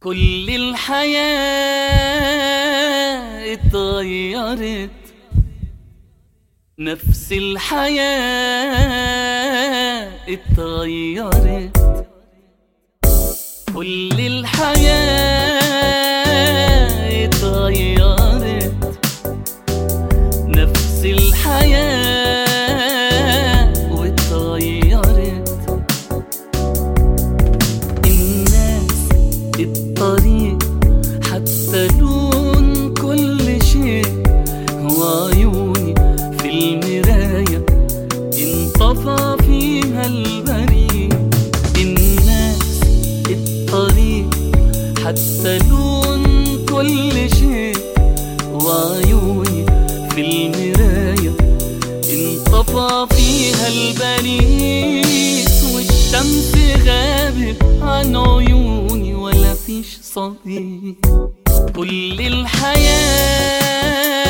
كل الحياة اتغيرت، نفس الحياة اتغيرت، كل الحياة اتغيرت، نفس الحياة واتغيرت. الناس، الطريق، حتى لون كل شيء، وعيوني في المراية انطفى فيها البريق. الناس، الطريق، حتى لون كل شيء، وعيوني في المراية انطفى فيها البريق. والشمس غابت عن عيوني ولا فيش صديق. كل الحياة